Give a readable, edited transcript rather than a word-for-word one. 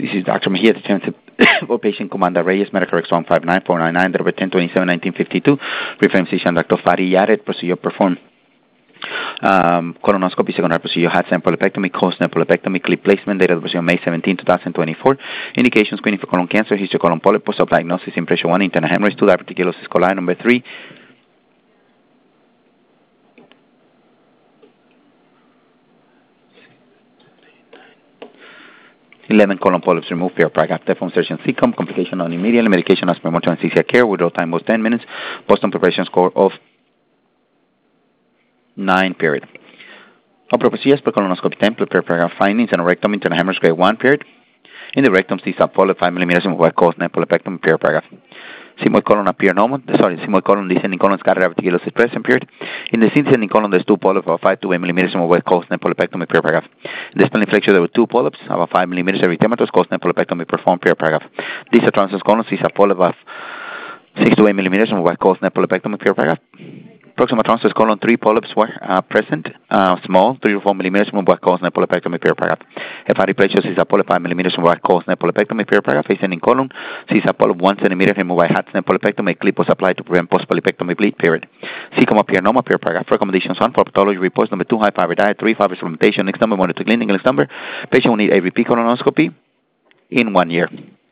This is Dr. Mejia, the defensive for patient Commander Reyes, Medical Rex 159499, December 10, 1952. Reference physician Dr. Fadi Yared, procedure performed. Colonoscopy, secondary procedure, had sample polypectomy, coast polypectomy, clip placement, date of the procedure May 17, 2024. Indication screening for colon cancer, history colon polyp, post-op diagnosis, impression 1, internal hemorrhage, 2, diverticulosis coli, number 3. 11 colon polyps removed, pair paragraph, death from surgeon cecum, complication on immediately, medication as per mortal anesthesia care, withdrawal time was 10 minutes, Boston preparation score of 9, period. Upper procedures per colonoscopy template, pair paragraph findings, and a rectum internal hemorrhage grade 1, period. In the rectum, C-sub polyp 5 millimeters and what caused polypectomy, pair paragraph. Sigmoid colon appear normal. Sigmoid colon descending colon scatter diverticulosis present, period. In the descending colon, there's 2 polyps of 5 to 8 millimeters and what caused polypectomy, pair paragraph. In the spinal flexure, there were 2 polyps of 5 millimeters erythematous caused polypectomy performed, pair paragraph. Distal transverse colon, C-sub polyp of 6 to 8 millimeters and what caused polypectomy, pair paragraph. Proximal transverse colon, 3 polyps were present, small, 3 to 4 millimeters from what caused polypectomy, pair paragraph. Hepatic pleasure, C-sub polyp 5 millimeters from what caused polypectomy, pair paragraph. Ascending colon, C-sub polyp 1 centimeter removed by HATS polypectomy, clip was applied to prevent post-polypectomy bleed, period. Cecum appear normal, pair paragraph. Recommendations 1 for pathology reports, number 2, high fiber diet, 3, fiber supplementation, next number, monitor clinic, next number. Patient will need a repeat colonoscopy in 1 year.